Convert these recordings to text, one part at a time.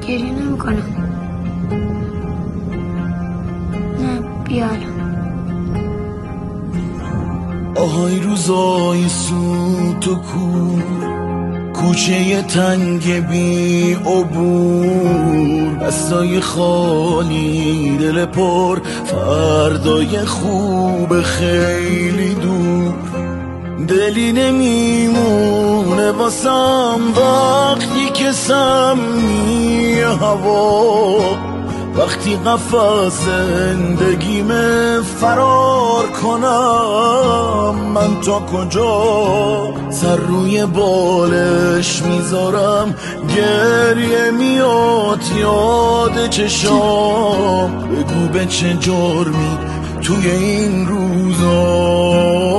گریه نمیکنم. نه بیارم. آهای روزای سوت و کوچه تنگ بی عبور، دستای خالی دل پر، فردای خوب خیلی دور. دلی نمیمونه واسم وقتی که سمی هوا، وقتی قفس زندگیم فرار کنم. من تا کجا سر روی بالش میذارم، گریه میاد یاد چشام. بگو به چه جرمی توی این روزا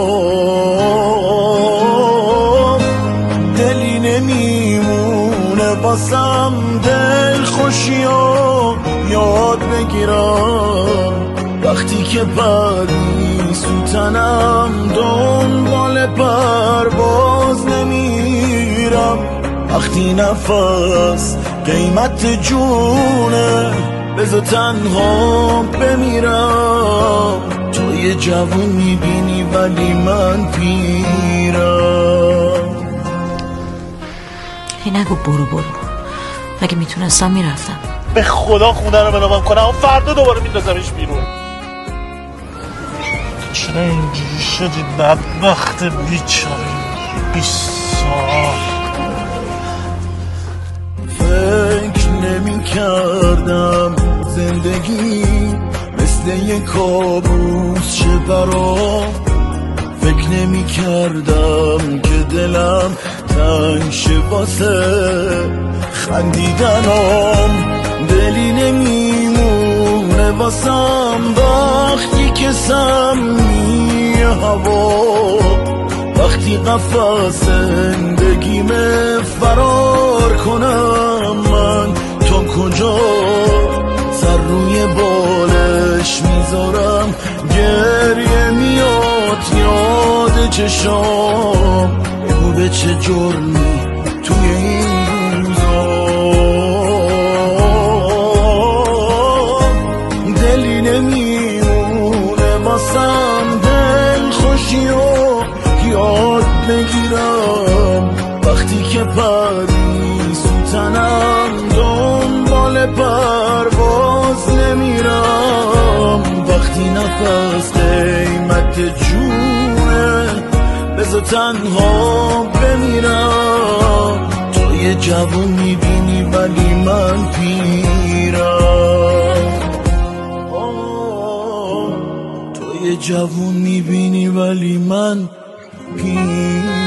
دلی نمیمونه واسم دل خوشیام یاد بگیرم. وقتی که پری سوتنم دنبال پرواز نمیرم. وقتی نفس قیمت جونه بذار تنها بمیرم. تو یه جوون میبینی ولی من پیرم. هی نگو برو اگه میتونستم میرفتم. به خدا خونه رو بنابم کنم و فردا دوباره میندازمش بیرون. چرا اینجوری شدی بدبخت بیچاره؟ 20 سال فکر نمی کردم زندگی مثل یک کابوس شه برام. فکر نمی کردم که دلم تنگ شه واسه خندیدنم. دلی نمیمونه واسم وقتی که سمی هوا، وقتی قفس زندگیم فرار کنم. من تا کجا سر روی بالش میذارم، گریه میاد یاد چشام. بگو به چه جرمی توی این روزا دلی نمیمونه واسم دل خوشیو یاد بگیرم. وقتی که پری سوتنم دنبال پرواز نمیرم. وقتی نفس قیمت جونه بذار تنها بمیرم. تو یه جوون میبینی ولی من پیرم. تو یه جوون میبینی ولی من پیرم.